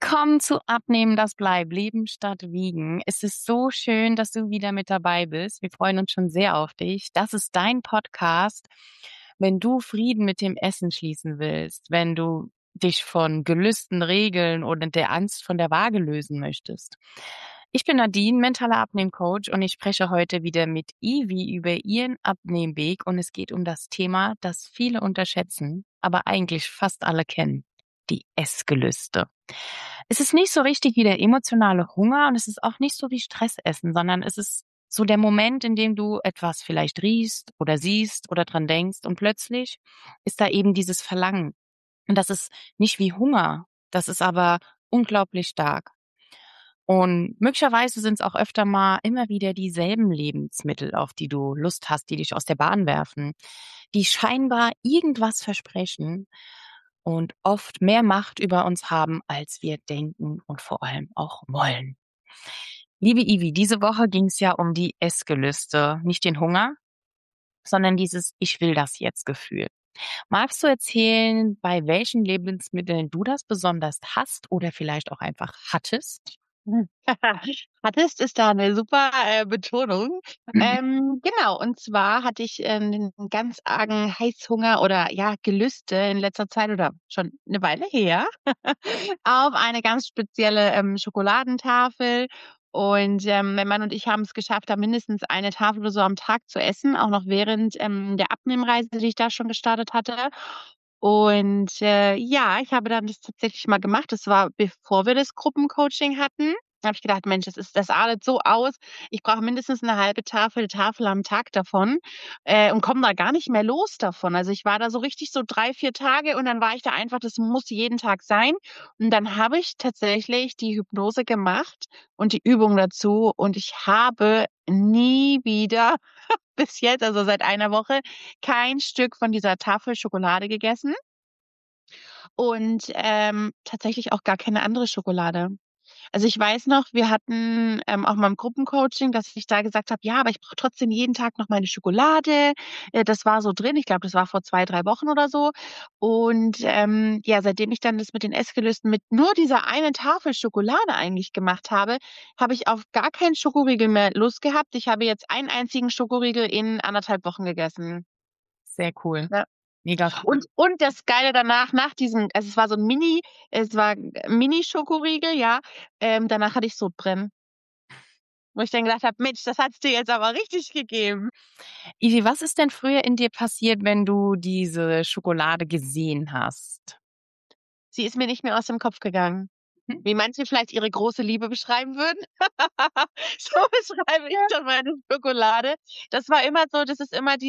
Willkommen zu Abnehmen, das bleibt. Leben statt Wiegen. Es ist so schön, dass du wieder mit dabei bist. Wir freuen uns schon sehr auf dich. Das ist dein Podcast, wenn du Frieden mit dem Essen schließen willst, wenn du dich von Gelüsten, Regeln oder der Angst von der Waage lösen möchtest. Ich bin Nadine, mentaler Abnehmcoach, und ich spreche heute wieder mit Ivi über ihren Abnehmweg, und es geht um das Thema, das viele unterschätzen, aber eigentlich fast alle kennen: die Essgelüste. Es ist nicht so richtig wie der emotionale Hunger, und es ist auch nicht so wie Stressessen, sondern es ist so der Moment, in dem du etwas vielleicht riechst oder siehst oder dran denkst, und plötzlich ist da eben dieses Verlangen. Und das ist nicht wie Hunger, das ist aber unglaublich stark. Und möglicherweise sind es auch öfter mal immer wieder dieselben Lebensmittel, auf die du Lust hast, die dich aus der Bahn werfen, die scheinbar irgendwas versprechen und oft mehr Macht über uns haben, als wir denken und vor allem auch wollen. Liebe Ivi, diese Woche ging es ja um die Essgelüste, nicht den Hunger, sondern dieses Ich will das jetzt Gefühl. Magst du erzählen, bei welchen Lebensmitteln du das besonders hast oder vielleicht auch einfach hattest? Hattest ist da eine super, Betonung. Genau, und zwar hatte ich, 'nen ganz argen Heißhunger oder, ja, Gelüste in letzter Zeit oder schon eine Weile her auf eine ganz spezielle, Schokoladentafel. Und, mein Mann und ich haben es geschafft, da mindestens eine Tafel oder so am Tag zu essen, auch noch während, der Abnehmreise, die ich da schon gestartet hatte. Und, ja, ich habe dann das tatsächlich mal gemacht. Das war, bevor wir das Gruppencoaching hatten. Da habe ich gedacht: „Mensch, das artet so aus. Ich brauche mindestens eine halbe Tafel am Tag davon, und komme da gar nicht mehr los davon.“ Also, ich war da so richtig so 3, 4 Tage und dann war ich da einfach, das muss jeden Tag sein. Und dann habe ich tatsächlich die Hypnose gemacht und die Übung dazu und ich habe nie wieder bis jetzt, also seit einer Woche, kein Stück von dieser Tafel Schokolade gegessen und, tatsächlich auch gar keine andere Schokolade. Also, ich weiß noch, wir hatten, auch mal im Gruppencoaching, dass ich da gesagt habe: „Ja, aber ich brauche trotzdem jeden Tag noch meine Schokolade.“ Das war so drin. Ich glaube, das war vor 2, 3 Wochen oder so. Und, ja, seitdem ich dann das mit den Essgelüsten mit nur dieser einen Tafel Schokolade eigentlich gemacht habe, habe ich auf gar keinen Schokoriegel mehr Lust gehabt. Ich habe jetzt einen einzigen Schokoriegel in 1,5 Wochen gegessen. Sehr cool. Ja. Mega cool. Und das Geile danach, nach diesem, also, es war 'n Mini-Schokoriegel, ja, danach hatte ich Sodbrennen, wo ich dann gedacht habe: „Mensch, das hat's dir jetzt aber richtig gegeben.“ Ivi, was ist denn früher in dir passiert, wenn du diese Schokolade gesehen hast? Sie ist mir nicht mehr aus dem Kopf gegangen. Hm? Wie manche vielleicht ihre große Liebe beschreiben würden. So beschreibe ich dann meine Schokolade. Das ist immer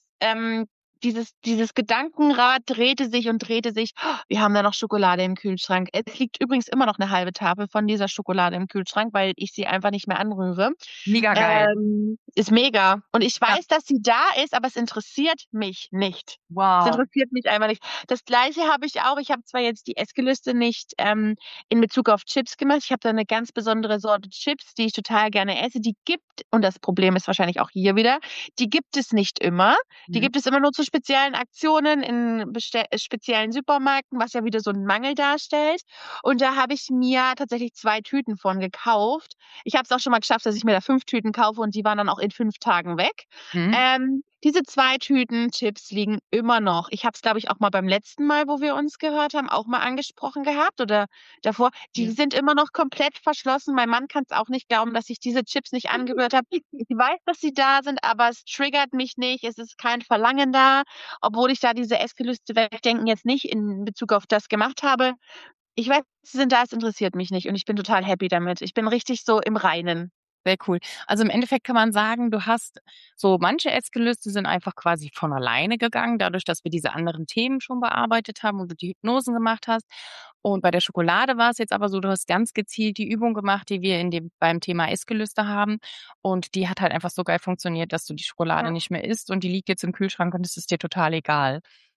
dieses Gedankenrad drehte sich: „Oh, wir haben da noch Schokolade im Kühlschrank.“ Es liegt übrigens immer noch 'ne halbe Tafel von dieser Schokolade im Kühlschrank, weil ich sie einfach nicht mehr anrühre. Mega geil. Ist mega. Und ich Ja. weiß, dass sie da ist, aber es interessiert mich nicht. Es Wow. interessiert mich einfach nicht. Das Gleiche habe ich auch. Ich habe zwar jetzt die Essgelüste nicht, in Bezug auf Chips gemacht. Ich habe da 'ne ganz besondere Sorte Chips, die ich total gerne esse. Die gibt, und das Problem ist wahrscheinlich auch hier wieder, die gibt es nicht immer. Die Mhm. gibt es immer nur zu speziellen Aktionen in speziellen Supermärkten, was ja wieder so 'n Mangel darstellt. Und da habe ich mir tatsächlich 2 Tüten von gekauft. Ich habe es auch schon mal geschafft, dass ich mir da 5 Tüten kaufe und die waren dann auch in 5 Tagen weg. Mhm. Diese 2 Tüten Chips liegen immer noch. Ich habe es, glaube ich, auch mal beim letzten Mal, wo wir uns gehört haben, auch mal angesprochen gehabt oder davor. Die Ja. sind immer noch komplett verschlossen. Mein Mann kann's auch nicht glauben, dass ich diese Chips nicht angerührt habe. Ich weiß, dass sie da sind, aber es triggert mich nicht. Es ist kein Verlangen da, obwohl ich da diese Essgelüste wegdenken jetzt nicht in Bezug auf das gemacht habe. Ich weiß, sie sind da, es interessiert mich nicht und ich bin total happy damit. Ich bin richtig so im Reinen. Sehr cool. Also, im Endeffekt kann man sagen, du hast so manche Essgelüste sind einfach quasi von alleine gegangen, dadurch, dass wir diese anderen Themen schon bearbeitet haben und du die Hypnosen gemacht hast. Und bei der Schokolade war es jetzt aber so, du hast ganz gezielt die Übung gemacht, die wir in dem beim Thema Essgelüste haben. Und die hat halt einfach so geil funktioniert, dass du die Schokolade Ja. nicht mehr isst und die liegt jetzt im Kühlschrank und es ist dir total egal.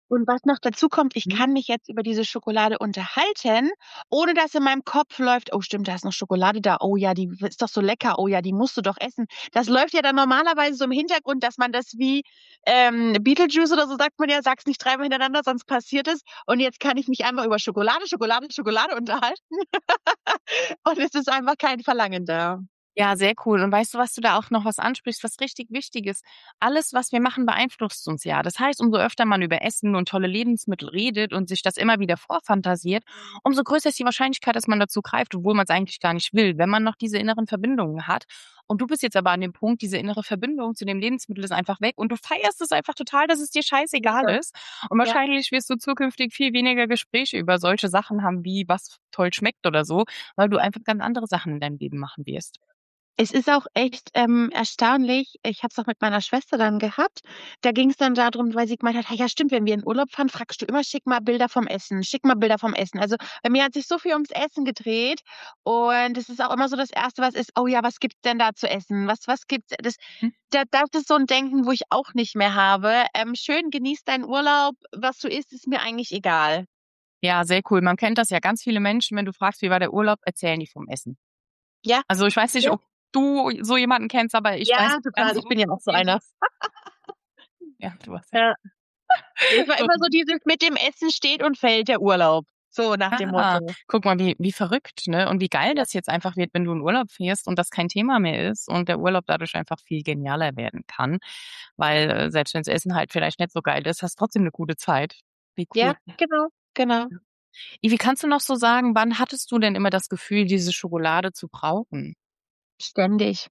Und was noch dazu kommt, ich Mhm. kann mich jetzt über diese Schokolade unterhalten, ohne dass in meinem Kopf läuft, oh stimmt, da ist noch Schokolade da, oh ja, die ist doch so lecker, oh ja, die musst du doch essen. Das läuft ja dann normalerweise so im Hintergrund, dass man das wie Beetlejuice oder so sagt man ja, sag's nicht dreimal hintereinander, sonst passiert es. Und jetzt kann ich mich einfach über Schokolade, Schokolade, Schokolade unterhalten. Und es ist einfach kein Verlangen da. Ja, sehr cool. Und weißt du, was du da auch noch was ansprichst, was richtig wichtig ist? Alles, was wir machen, beeinflusst uns ja. Das heißt, umso öfter man über Essen und tolle Lebensmittel redet und sich das immer wieder vorfantasiert, umso größer ist die Wahrscheinlichkeit, dass man dazu greift, obwohl man es eigentlich gar nicht will, wenn man noch diese inneren Verbindungen hat. Und du bist jetzt aber an dem Punkt, diese innere Verbindung zu dem Lebensmittel ist einfach weg und du feierst es einfach total, dass es dir scheißegal Ja. ist. Und Ja. wahrscheinlich wirst du zukünftig viel weniger Gespräche über solche Sachen haben, wie was toll schmeckt oder so, weil du einfach ganz andere Sachen in deinem Leben machen wirst. Es ist auch echt erstaunlich. Ich habe es auch mit meiner Schwester dann gehabt. Da ging es dann darum, weil sie gemeint hat, "Hey, ja stimmt, wenn wir in Urlaub fahren, fragst du immer, schick mal Bilder vom Essen, schick mal Bilder vom Essen." Also bei mir hat sich so viel ums Essen gedreht und es ist auch immer so das Erste, was ist, oh ja, was gibt's denn da zu essen? Was gibt's? Das ist so ein Denken, wo ich auch nicht mehr habe. Schön, genieß deinen Urlaub. Was du isst, ist mir eigentlich egal. Ja, sehr cool. Man kennt das ja. Ganz viele Menschen, wenn du fragst, wie war der Urlaub, erzählen die vom Essen. Ja, Also ich weiß nicht, ja, ob du so jemanden kennst, aber ich weiß ja, ganz total. Ich oft bin ja auch so erzählen einer. die ja, du hast ja Ja. Es war so immer so dieses mit dem Essen steht und fällt der Urlaub. So nach dem Motto. guck mal, wie verrückt, ne? Und wie geil Ja. das jetzt einfach wird, wenn du in Urlaub fährst und das kein Thema mehr ist und der Urlaub dadurch einfach viel genialer werden kann. Weil, selbst wenn's Essen halt vielleicht nicht so geil ist, hast trotzdem 'ne gute Zeit. Wie Ja, cool. genau, genau. Wie kannst du noch so sagen, wann hattest du denn immer das Gefühl, diese Schokolade zu brauchen? Ständig.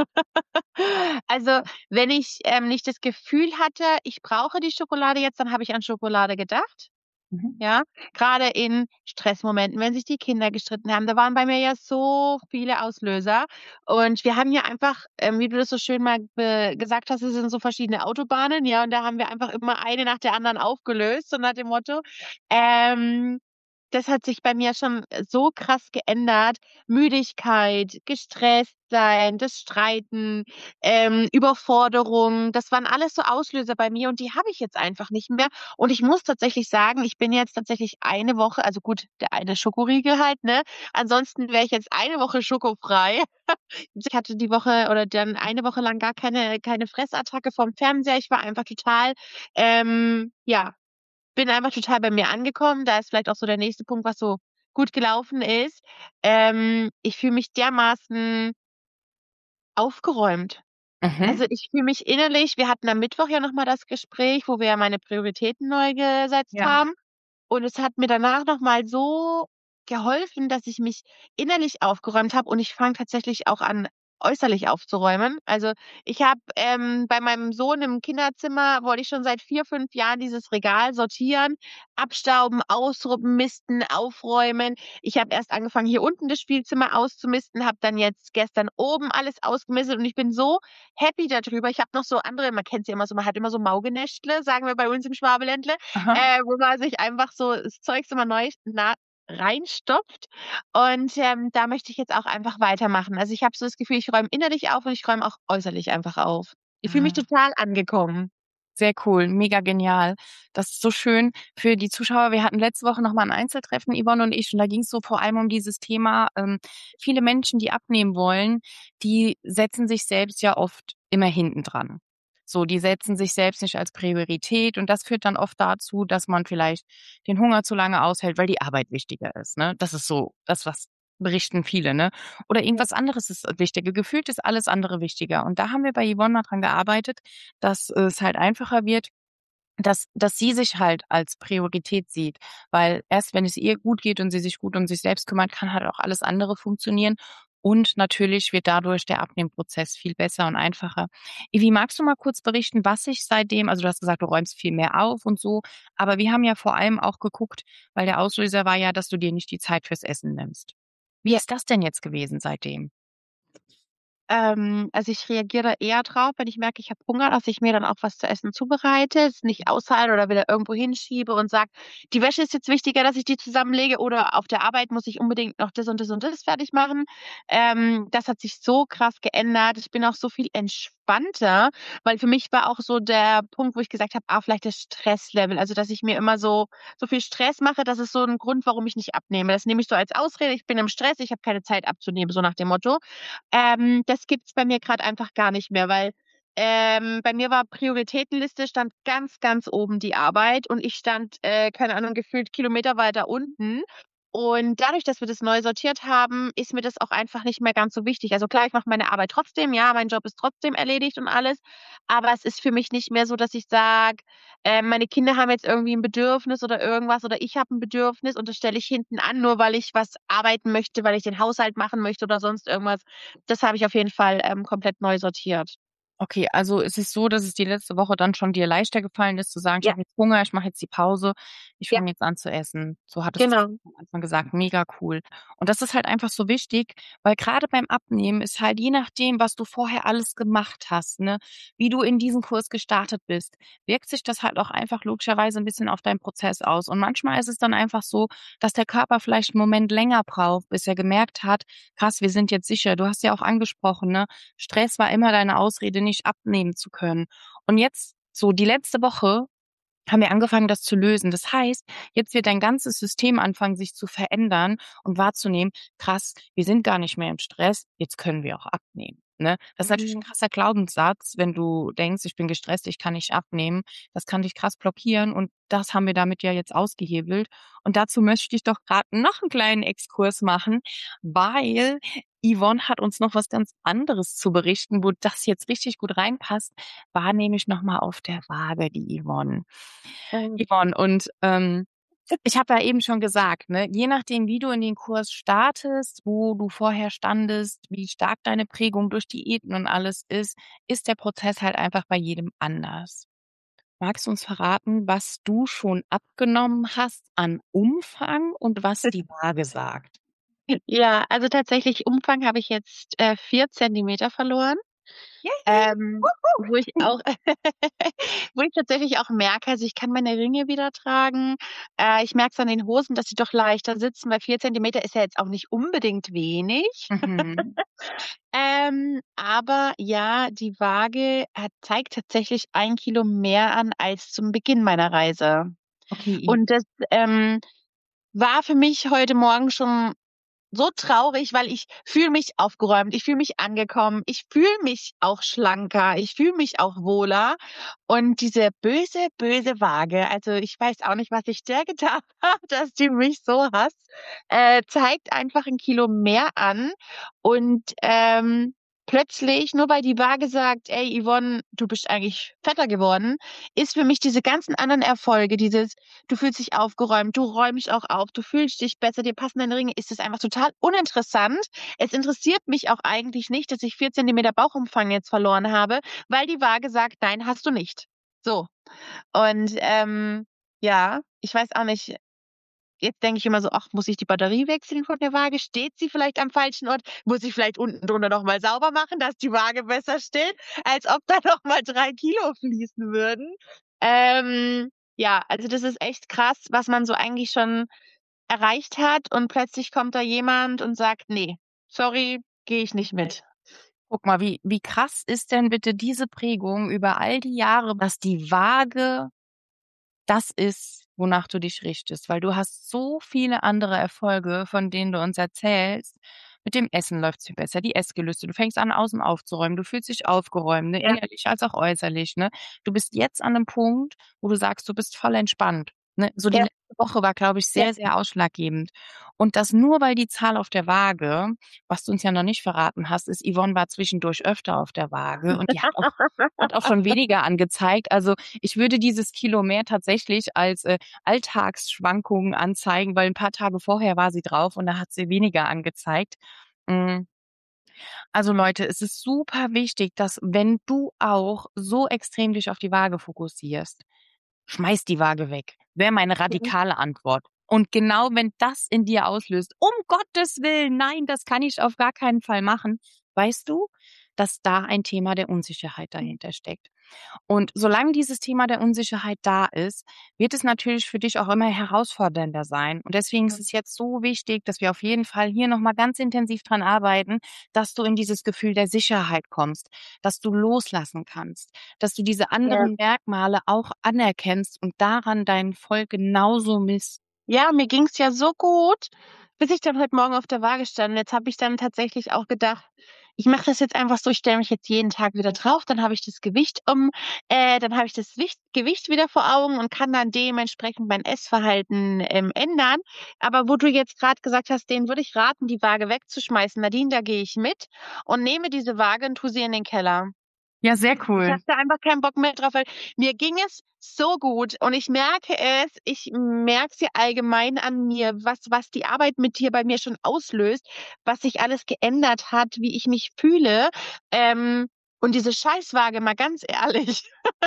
Also, wenn ich, nicht das Gefühl hatte, ich brauche die Schokolade jetzt, dann habe ich an Schokolade gedacht. Mhm. Ja, gerade in Stressmomenten, wenn sich die Kinder gestritten haben, da waren bei mir ja so viele Auslöser. Und wir haben ja einfach, wie du das so schön mal gesagt hast, es sind so verschiedene Autobahnen, ja, und da haben wir einfach immer eine nach der anderen aufgelöst, so nach dem Motto. Ähm, Das hat sich bei mir schon so krass geändert. Müdigkeit, gestresst sein, das Streiten, Überforderung, das waren alles so Auslöser bei mir und die habe ich jetzt einfach nicht mehr. Und ich muss tatsächlich sagen, ich bin jetzt tatsächlich eine Woche, also gut, der eine Schokoriegel halt, ne? Ansonsten wäre ich jetzt eine Woche schokofrei. Ich hatte die Woche oder dann eine Woche lang gar keine Fressattacke vorm Fernseher. Ich war einfach total, ja, bin einfach total bei mir angekommen. Da ist vielleicht auch so der nächste Punkt, was so gut gelaufen ist. Ich fühle mich dermaßen aufgeräumt. Mhm. Also, ich fühle mich innerlich, wir hatten am Mittwoch ja noch mal das Gespräch, wo wir ja meine Prioritäten neu gesetzt Ja. haben. Und es hat mir danach noch mal so geholfen, dass ich mich innerlich aufgeräumt habe und ich fange tatsächlich auch an, äußerlich aufzuräumen. Also, ich habe, bei meinem Sohn im Kinderzimmer wollte ich schon seit 4, 5 Jahren dieses Regal sortieren, abstauben, misten, aufräumen. Ich habe erst angefangen, hier unten das Spielzimmer auszumisten, habe dann jetzt gestern oben alles ausgemistet und ich bin so happy dadrüber. Ich habe noch so andere, man kennt's ja immer so, man hat immer so Maugenäschtle, sagen wir bei uns im Schwabenländle, Aha. wo man sich einfach so das Zeugs immer neu reinstopft. Und, da möchte ich jetzt auch einfach weitermachen. Also, ich habe so das Gefühl, ich räume innerlich auf und ich räume auch äußerlich einfach auf. Ich fühle mich Ah. total angekommen. Sehr cool, mega genial. Das ist so schön für die Zuschauer. Wir hatten letzte Woche noch mal 'n Einzeltreffen, Yvonne und ich, und da ging's so vor allem um dieses Thema, viele Menschen, die abnehmen wollen, die setzen sich selbst ja oft immer hintendran. So, die setzen sich selbst nicht als Priorität und das führt dann oft dazu, dass man vielleicht den Hunger zu lange aushält, weil die Arbeit wichtiger ist, ne? Das ist so das, was berichten viele, ne? Oder Ja. irgendwas anderes ist wichtiger. Gefühlt ist alles andere wichtiger. Und da haben wir bei Yvonne mal dran gearbeitet, dass es halt einfacher wird, dass sie sich halt als Priorität sieht. Weil erst wenn es ihr gut geht und sie sich gut um sich selbst kümmert, kann halt auch alles andere funktionieren. Und natürlich wird dadurch der Abnehmprozess viel besser und einfacher. Wie magst du mal kurz berichten, was sich seitdem, also du hast gesagt, du räumst viel mehr auf und so, aber wir haben ja vor allem auch geguckt, weil der Auslöser war ja, dass du dir nicht die Zeit fürs Essen nimmst. Wie Ja. ist das denn jetzt gewesen seitdem? Also, ich reagiere da eher drauf, wenn ich merke, ich habe Hunger, dass ich mir dann auch was zu essen zubereite, es nicht aushalte oder wieder irgendwo hinschiebe und sage: „Die Wäsche ist jetzt wichtiger, dass ich die zusammenlege" oder „auf der Arbeit muss ich unbedingt noch das und das und das fertig machen." Das hat sich so krass geändert. Ich bin auch so viel entspannter. entspannter, weil für mich war auch so der Punkt, wo ich gesagt habe, vielleicht das Stresslevel, also dass ich mir immer so viel Stress mache, das ist so ein Grund, warum ich nicht abnehme. Das nehme ich so als Ausrede, ich bin im Stress, ich habe keine Zeit abzunehmen, so nach dem Motto. Das gibt's bei mir gerade einfach gar nicht mehr, weil bei mir war Prioritätenliste, stand ganz, ganz oben die Arbeit und ich stand, keine Ahnung, gefühlt Kilometer weiter unten. Und dadurch, dass wir das neu sortiert haben, ist mir das auch einfach nicht mehr ganz so wichtig. Also klar, ich mache meine Arbeit trotzdem, ja, mein Job ist trotzdem erledigt und alles, aber es ist für mich nicht mehr so, dass ich sage, meine Kinder haben jetzt irgendwie ein Bedürfnis oder irgendwas oder ich habe ein Bedürfnis und das stelle ich hinten an, nur weil ich was arbeiten möchte, weil ich den Haushalt machen möchte oder sonst irgendwas. Das habe ich auf jeden Fall komplett neu sortiert. Okay, also es ist so, dass es die letzte Woche dann schon dir leichter gefallen ist, zu sagen, ich Ja, habe jetzt Hunger, ich mache jetzt die Pause, ich ja, fange jetzt an zu essen. So hattest du genau. am Anfang gesagt, mega cool. Und das ist halt einfach so wichtig, weil gerade beim Abnehmen ist halt je nachdem, was du vorher alles gemacht hast, ne, wie du in diesen Kurs gestartet bist, wirkt sich das halt auch einfach logischerweise ein bisschen auf deinen Prozess aus. Und manchmal ist es dann einfach so, dass der Körper vielleicht einen Moment länger braucht, bis er gemerkt hat, krass, wir sind jetzt sicher. Du hast ja auch angesprochen, ne? Stress war immer deine Ausrede, nicht abnehmen zu können. Und jetzt, so die letzte Woche, haben wir angefangen, das zu lösen. Das heißt, jetzt wird dein ganzes System anfangen, sich zu verändern und wahrzunehmen, krass, wir sind gar nicht mehr im Stress, jetzt können wir auch abnehmen. Ne? Das ist natürlich ein Mhm. krasser Glaubenssatz, wenn du denkst, ich bin gestresst, ich kann nicht abnehmen. Das kann dich krass blockieren und das haben wir damit ja jetzt ausgehebelt. Und dazu möchte ich doch gerade noch einen kleinen Exkurs machen, weil Yvonne hat uns noch was ganz anderes zu berichten, wo das jetzt richtig gut reinpasst, war nämlich nochmal auf der Waage, die Yvonne. Ähm, Yvonne, und ich habe ja eben schon gesagt, ne, je nachdem, wie du in den Kurs startest, wo du vorher standest, wie stark deine Prägung durch Diäten und alles ist der Prozess halt einfach bei jedem anders. Magst du uns verraten, was du schon abgenommen hast an Umfang und was die Waage sagt? Ja, also tatsächlich Umfang habe ich jetzt 4 Zentimeter verloren. Yay! Wo ich auch, wo ich tatsächlich auch merke, also ich kann meine Ringe wieder tragen. Ich merke es an den Hosen, dass sie doch leichter sitzen, weil 4 Zentimeter ist ja jetzt auch nicht unbedingt wenig. Mhm. Aber ja, die Waage zeigt tatsächlich 1 Kilo mehr an als zum Beginn meiner Reise. Okay. Und das war für mich heute Morgen schon so traurig, weil ich fühle mich aufgeräumt, ich fühle mich angekommen, ich fühle mich auch schlanker, ich fühle mich auch wohler. Und diese böse, böse Waage, also ich weiß auch nicht, was ich der getan habe, dass die mich so hasst, zeigt einfach 1 Kilo mehr an. Und plötzlich, nur weil die Waage sagt, ey Yvonne, du bist eigentlich fetter geworden, ist für mich diese ganzen anderen Erfolge, dieses du fühlst dich aufgeräumt, du räumst auch auf, du fühlst dich besser, dir passen deine Ringe, ist es einfach total uninteressant. Es interessiert mich auch eigentlich nicht, dass ich 4 Zentimeter Bauchumfang jetzt verloren habe, weil die Waage sagt, nein, hast du nicht. So. Und ja, ich weiß auch nicht. Jetzt denke ich immer so, ach, muss ich die Batterie wechseln von der Waage? Steht sie vielleicht am falschen Ort? Muss ich vielleicht unten drunter noch mal sauber machen, dass die Waage besser steht? Als ob da noch mal 3 Kilo fließen würden. Ja, also das ist echt krass, was man so eigentlich schon erreicht hat und plötzlich kommt da jemand und sagt, nee, sorry, gehe ich nicht mit. Guck mal, wie krass ist denn bitte diese Prägung über all die Jahre, dass die Waage das ist, wonach du dich richtest, weil du hast so viele andere Erfolge, von denen du uns erzählst. Mit dem Essen läuft's viel besser, die Essgelüste. Du fängst an, außen aufzuräumen. Du fühlst dich aufgeräumt, ne, Ja, innerlich als auch äußerlich, ne? Du bist jetzt an 'nem Punkt, wo du sagst, du bist voll entspannt, ne? So die ja, letzte Woche war, glaube ich, ja. sehr, sehr ausschlaggebend. Und das nur, weil die Zahl auf der Waage, was du uns ja noch nicht verraten hast, ist, Yvonne war zwischendurch öfter auf der Waage und die hat auch schon weniger angezeigt. Also, ich würde dieses Kilo mehr tatsächlich als, Alltagsschwankungen anzeigen, weil 'n paar Tage vorher war sie drauf und da hat sie weniger angezeigt. Hm, also Leute, es ist super wichtig, dass wenn du auch so extrem dich auf die Waage fokussierst, schmeiß die Waage weg, wäre meine radikale Antwort. Und genau wenn das in dir auslöst: „Um Gottes Willen, nein, das kann ich auf gar keinen Fall machen“, weißt du, dass da ein Thema der Unsicherheit dahinter steckt. Und solange dieses Thema der Unsicherheit da ist, wird es natürlich für dich auch immer herausfordernder sein. Und deswegen ist es jetzt so wichtig, dass wir auf jeden Fall hier nochmal ganz intensiv dran arbeiten, dass du in dieses Gefühl der Sicherheit kommst, dass du loslassen kannst, dass du diese Ja. anderen Merkmale auch anerkennst und daran deinen Erfolg genauso misst. Ja, mir ging's ja so gut, bis ich dann heute Morgen auf der Waage stand. Und jetzt habe ich dann tatsächlich auch gedacht, ich mache das jetzt einfach so, ich stelle mich jetzt jeden Tag wieder drauf, dann habe ich das Gewicht dann habe ich das Gewicht wieder vor Augen und kann dann dementsprechend mein Essverhalten ändern. Aber wo du jetzt gerade gesagt hast, denen würde ich raten, die Waage wegzuschmeißen. Nadine, da gehe ich mit und nehme diese Waage und tue sie in den Keller. Ja, sehr Ich cool. habe da einfach keinen Bock mehr drauf, weil mir ging es so gut und ich merke es ja allgemein an mir, was die Arbeit mit dir bei mir schon auslöst, was sich alles geändert hat, wie ich mich fühle. Ähm, und diese Scheißwaage, mal ganz ehrlich,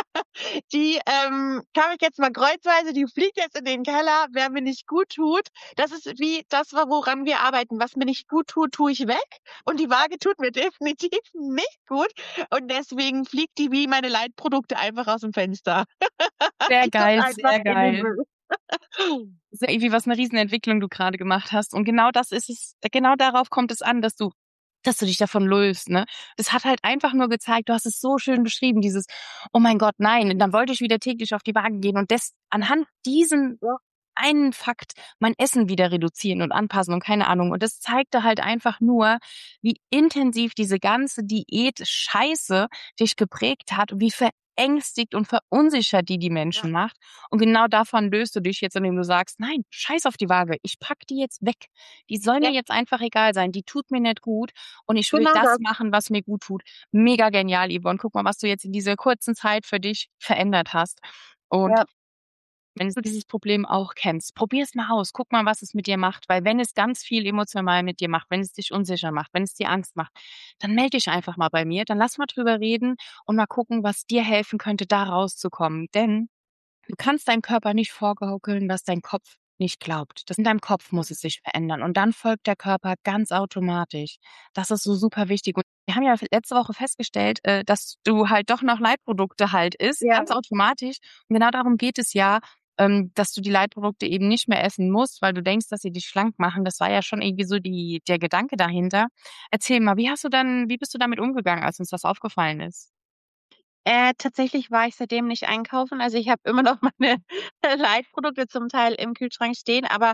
die kann ich jetzt mal kreuzweise, die fliegt jetzt in den Keller, wer mir nicht gut tut. Das ist wie das, woran wir arbeiten. Was mir nicht gut tut, tue ich weg. Und die Waage tut mir definitiv nicht gut. Und deswegen fliegt die wie meine Leitprodukte einfach aus dem Fenster. Sehr Die kommt geil, einfach sehr in den geil. Müll. Ist ja irgendwie was eine Riesenentwicklung du gerade gemacht hast. Und genau das ist es, genau darauf kommt es an, dass du dich davon löst, ne? Das hat halt einfach nur gezeigt, du hast es so schön beschrieben, dieses, oh mein Gott, nein, und dann wollte ich wieder täglich auf die Waage gehen und anhand diesen Ja, einen Fakt mein Essen wieder reduzieren und anpassen und keine Ahnung. Und das zeigte halt einfach nur, wie intensiv diese ganze Diät-Scheiße dich geprägt hat und wie verängstigt und verunsichert die ja, Menschen macht. Und genau davon löst du dich jetzt, indem du sagst, nein, scheiß auf die Waage, ich pack die jetzt weg. Die soll mir ja, jetzt einfach egal sein, die tut mir nicht gut und ich will genau das das. machen, was mir gut tut. Mega genial, Yvonne. Guck mal, was du jetzt in dieser kurzen Zeit für dich verändert hast. Und Ja, wenn du dieses Problem auch kennst, probier es mal aus. Guck mal, was es mit dir macht. Weil wenn es ganz viel emotional mit dir macht, wenn es dich unsicher macht, wenn es dir Angst macht, dann melde dich einfach mal bei mir. Dann lass mal drüber reden und mal gucken, was dir helfen könnte, da rauszukommen. Denn du kannst deinem Körper nicht vorgaukeln, was dein Kopf nicht glaubt. Das in deinem Kopf muss es sich verändern. Und dann folgt der Körper ganz automatisch. Das ist so super wichtig. Und wir haben ja letzte Woche festgestellt, dass du halt doch noch Leitprodukte halt isst, ja. ganz automatisch. Und genau darum geht es ja, dass du die Leitprodukte eben nicht mehr essen musst, weil du denkst, dass sie dich schlank machen. Das war ja schon irgendwie so der Gedanke dahinter. Erzähl mal, wie bist du damit umgegangen, als uns das aufgefallen ist? Tatsächlich war ich seitdem nicht einkaufen. Also, ich habe immer noch meine Leitprodukte zum Teil im Kühlschrank stehen, aber,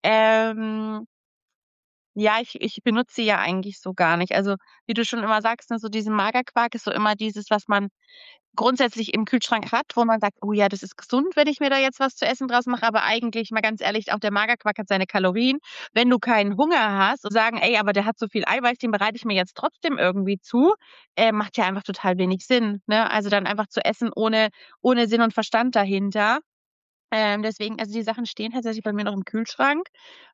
ähm, ja, ich benutze sie ja eigentlich so gar nicht. Also, wie du schon immer sagst, ne, so diesen Magerquark ist so immer dieses, was man grundsätzlich im Kühlschrank hat, wo man sagt: „Oh ja, das ist gesund, wenn ich mir da jetzt was zu essen draus mache." Aber eigentlich, mal ganz ehrlich, auch der Magerquark hat seine Kalorien. Wenn du keinen Hunger hast und sagen: „Ey, aber der hat so viel Eiweiß, den bereite ich mir jetzt trotzdem irgendwie zu", macht ja einfach total wenig Sinn, ne? Also, dann einfach zu essen ohne Sinn und Verstand dahinter. Deswegen, also, die Sachen stehen tatsächlich bei mir noch im Kühlschrank.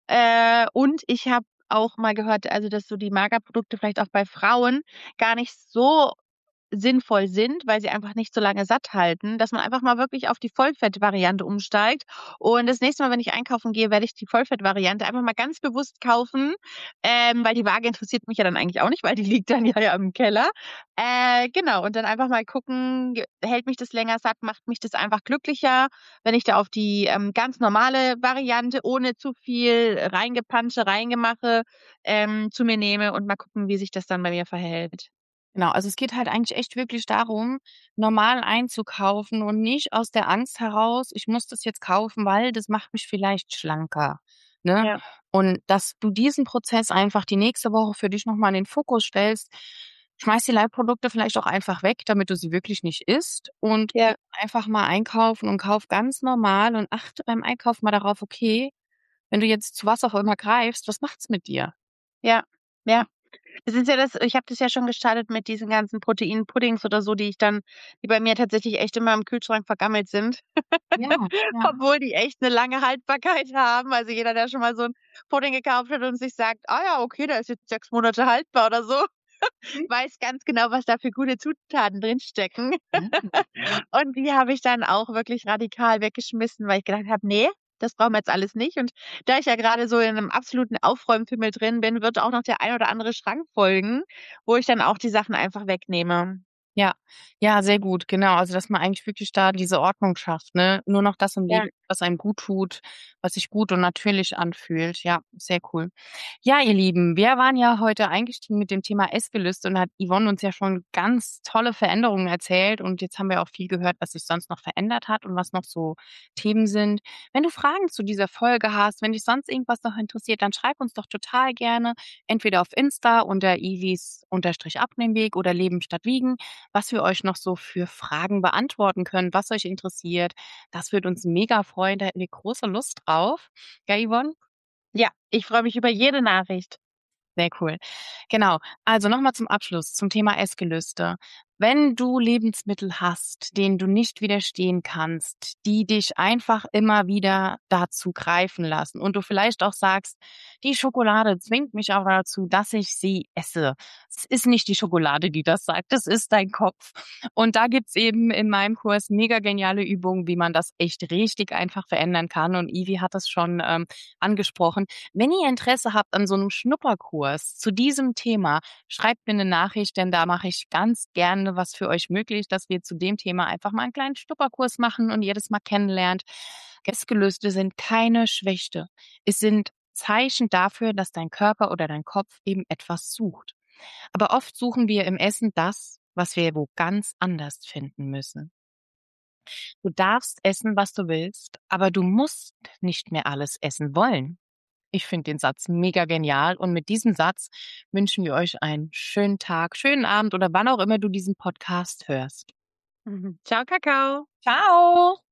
Und ich habe auch mal gehört, also, dass so die Magerprodukte vielleicht auch bei Frauen gar nicht so sinnvoll sind, weil sie einfach nicht so lange satt halten, dass man einfach mal wirklich auf die Vollfettvariante umsteigt. Und das nächste Mal, wenn ich einkaufen gehe, werde ich die Vollfettvariante einfach mal ganz bewusst kaufen, weil die Waage interessiert mich ja dann eigentlich auch nicht, weil die liegt dann ja im Keller. Genau, und dann einfach mal gucken, hält mich das länger satt, macht mich das einfach glücklicher, wenn ich da auf die ganz normale Variante ohne zu viel Reingepansche, Reingemache zu mir nehme und mal gucken, wie sich das dann bei mir verhält. Genau, also es geht halt eigentlich echt wirklich darum, normal einzukaufen und nicht aus der Angst heraus, ich muss das jetzt kaufen, weil das macht mich vielleicht schlanker, ne? Ja, Und dass du diesen Prozess einfach die nächste Woche für dich noch mal in den Fokus stellst. Schmeiß die Leitprodukte vielleicht auch einfach weg, damit du sie wirklich nicht isst und geh ja, einfach mal einkaufen und kauf ganz normal und achte beim Einkauf mal darauf, okay, wenn du jetzt zu was auch immer greifst, was macht's mit dir? ja, ja. Das ist ja das Ich habe das ja schon gestartet mit diesen ganzen Proteinpuddings oder so, die bei mir tatsächlich echt immer im Kühlschrank vergammelt sind, Ja, ja. obwohl die echt 'ne lange Haltbarkeit haben. Also, jeder, der schon mal so 'n Pudding gekauft hat und sich sagt: „Ah ja, okay, der ist jetzt 6 Monate haltbar" oder so, weiß ganz genau, was da für gute Zutaten drinstecken. Mhm. Und die habe ich dann auch wirklich radikal weggeschmissen, weil ich gedacht habe: „Ne." das brauchen wir jetzt alles nicht. Und da ich ja gerade so in einem absoluten Aufräumfimmel drin bin, wird auch noch der ein oder andere Schrank folgen, wo ich dann auch die Sachen einfach wegnehme. Ja, ja, sehr gut, genau. Also, dass man eigentlich wirklich da diese Ordnung schafft, ne? Nur noch das im Ja. Leben, was einem gut tut, was sich gut und natürlich anfühlt. Ja, sehr cool. Ja, ihr Lieben, wir waren ja heute eingestiegen mit dem Thema Essgelüste und hat Yvonne uns ja schon ganz tolle Veränderungen erzählt und jetzt haben wir auch viel gehört, was sich sonst noch verändert hat und was noch so Themen sind. Wenn du Fragen zu dieser Folge hast, wenn dich sonst irgendwas noch interessiert, dann schreib uns doch total gerne entweder auf Insta unter ivis_abnehmweg oder Leben statt Wiegen, was wir euch noch so für Fragen beantworten können, was euch interessiert. Das würde uns mega freuen, da hätten wir große Lust drauf. Ja, Yvonne? Ja, ich freue mich über jede Nachricht. Sehr cool. Genau. Also nochmal zum Abschluss zum Thema Essgelüste. Wenn du Lebensmittel hast, denen du nicht widerstehen kannst, die dich einfach immer wieder dazu greifen lassen und du vielleicht auch sagst, die Schokolade zwingt mich aber dazu, dass ich sie esse. Es ist nicht die Schokolade, die das sagt, es ist dein Kopf. Und da gibt's eben in meinem Kurs mega geniale Übungen, wie man das echt richtig einfach verändern kann. Und Ivi hat es schon angesprochen. Wenn ihr Interesse habt an so einem Schnupperkurs zu diesem Thema, schreibt mir eine Nachricht, denn da mache ich ganz gerne was für euch möglich, dass wir zu dem Thema einfach mal einen kleinen Schnupperkurs machen und ihr das mal kennenlernt. Essgelüste sind keine Schwäche. Es sind Zeichen dafür, dass dein Körper oder dein Kopf eben etwas sucht. Aber oft suchen wir im Essen das, was wir wo ganz anders finden müssen. Du darfst essen, was du willst, aber du musst nicht mehr alles essen wollen. Ich finde den Satz mega genial und mit diesem Satz wünschen wir euch einen schönen Tag, schönen Abend oder wann auch immer du diesen Podcast hörst. Mhm. Ciao, Kakao. Ciao!